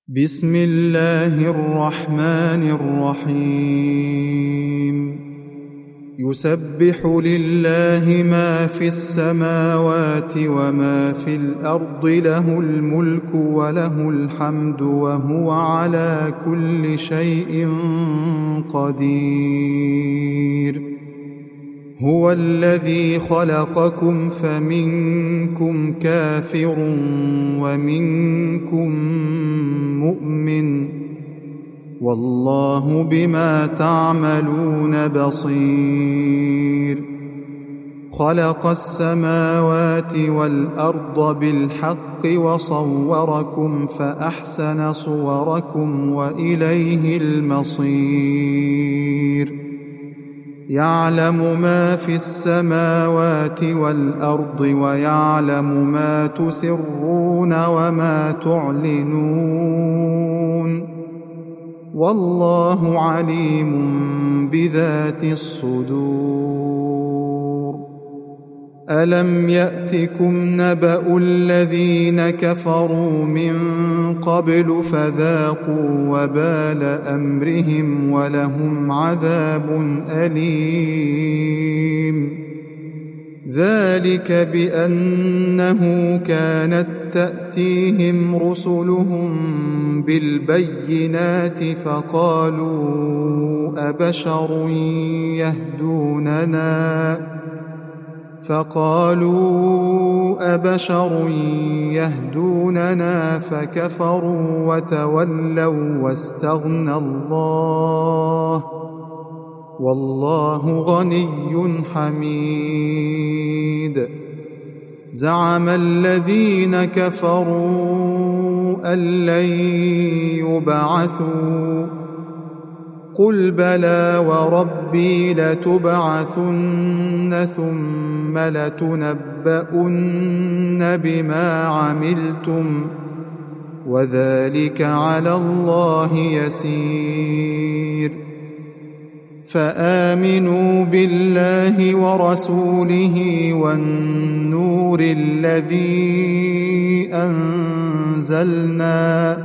بسم الله الرحمن الرحيم يسبح لله ما في السماوات وما في الأرض له الملك وله الحمد وهو على كل شيء قدير هو الذي خلقكم فمنكم كافر ومنكم مؤمن والله بما تعملون بصير خلق السماوات والأرض بالحق وصوركم فأحسن صوركم وإليه المصير يعلم ما في السماوات والأرض ويعلم ما تسرون وما تعلنون والله عليم بذات الصدور ألم يأتكم نبأ الذين كفروا من قبل فذاقوا وبال أمرهم ولهم عذاب أليم ذلك بأنه كانت تأتيهم رسلهم بالبينات فقالوا أبشر يهدوننا فكفروا وتولوا واستغنى الله والله غني حميد زعم الذين كفروا أن لن يبعثوا قل بلى وربي لتبعثن ثم لتنبؤن بما عملتم وذلك على الله يسير فآمنوا بالله ورسوله والنور الذي أنزلنا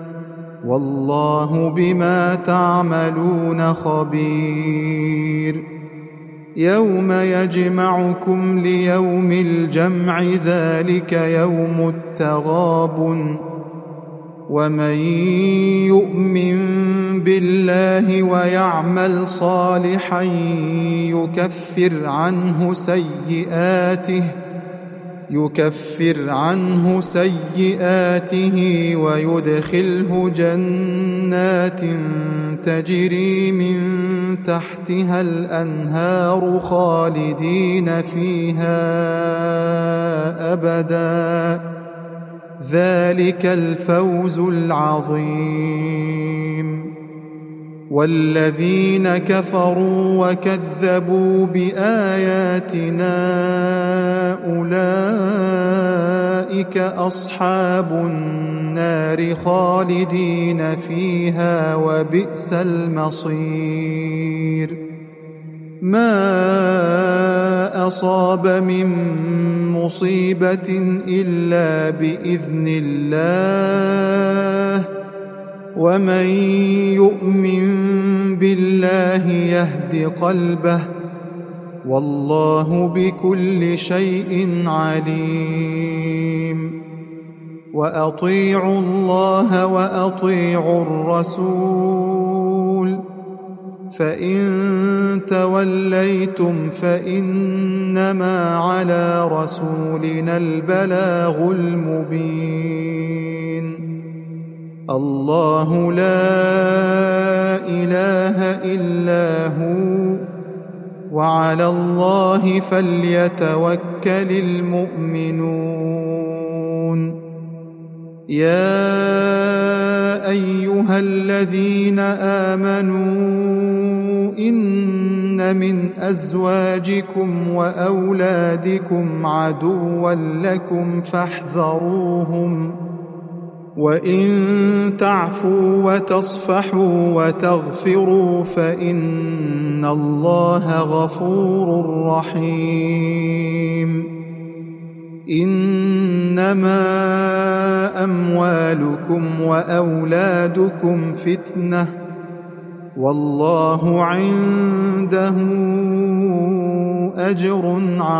والله بما تعملون خبير يوم يجمعكم ليوم الجمع ذلك يوم التغابن ومن يؤمن بالله ويعمل صالحا يكفر عنه سيئاته ويدخله جنات تجري من تحتها الأنهار خالدين فيها أبدا ذلك الفوز العظيم والذين كفروا وكذبوا بآياتنا أولئك أصحاب النار خالدين فيها وبئس المصير ما أصاب من مصيبة إلا بإذن الله ومن يؤمن بالله يهد قلبه والله بكل شيء عليم وأطيعوا الله وأطيعوا الرسول فإن توليتم فإنما على رسولنا البلاغ المبين الله لا إله إلا هو وعلى الله فليتوكل المؤمنون يا أيها الذين آمنوا إن من أزواجكم وأولادكم عدوا لكم فاحذروهم وإن تعفوا وتصفحوا وتغفروا فإن الله غفور رحيم إنما أموالكم وأولادكم فتنة والله عنده أجر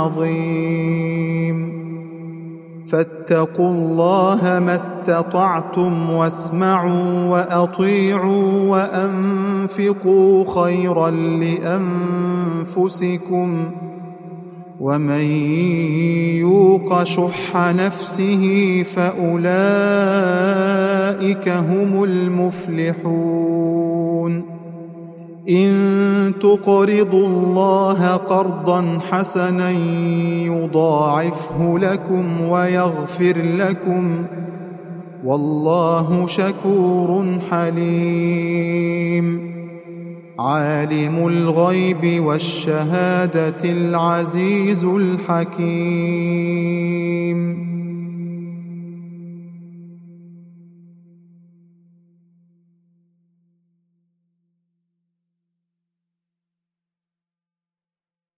عظيم فاتقوا الله ما استطعتم واسمعوا وأطيعوا وأنفقوا خيرا لأنفسكم ومن يوق شح نفسه فأولئك هم المفلحون إن تقرضوا الله قرضا حسنا يضاعفه لكم ويغفر لكم والله شكور حليم عالم الغيب والشهادة العزيز الحكيم